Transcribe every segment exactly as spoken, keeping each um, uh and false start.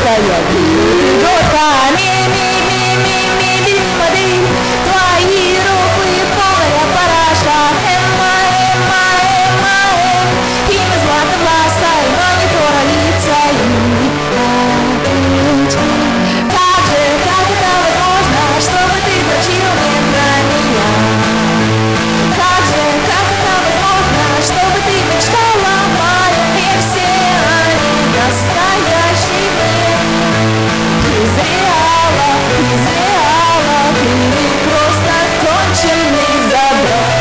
твоя пятигорка. Ми-ми-ми-ми-ми-ми, модель, твои руки полная параша. Эмма, Эмма, Эмма, Эм, имя златовласа, но не королица и опять. Как же, как это возможно, чтобы ты дрочил мне про меня? Как же, как это возможно, чтобы ты мечтала о моем версии, а не настоящий мир? Из реала, из реала, ты просто конченый заброд.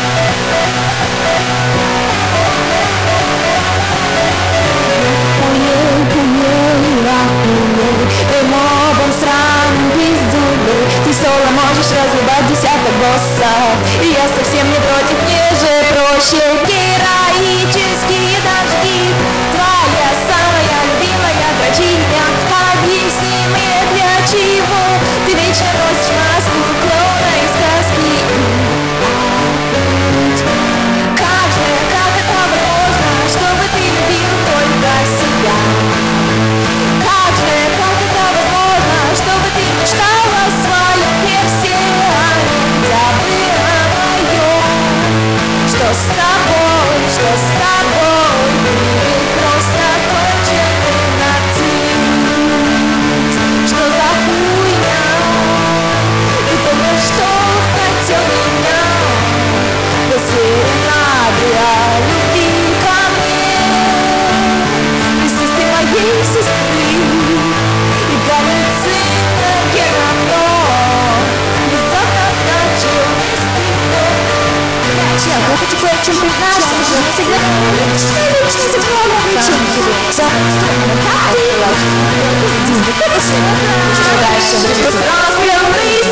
Уей, уей, уей, ты мобом сраным пиздюлей. Ты соло можешь разъебать десяток боссов, и я совсем не против, мне же проще. Героические дожди, твоя самая любимая дрочильня. Объясни мне, для чего ты вечно носишь маску клоуна из сказки. Как же, как это возможно, чтобы ты любил только себя? Как же, как это возможно, чтобы ты мечтала о своем версии, а не забыла о моем? Что с тобой, что с тобой, ты просто конченый нацист. Что за хуйня? Ты только что хотел меня, посеренады о любви ко мне. Ты сестра моей сестры и галлюциногенный генофон. Внезапно начал вести мной. Чел, я хочу кое в чем признаться, что я всегда личное, личное сексуальное влечение тебе. Как ты? Иди, вот это что? Что дальше? Что сразу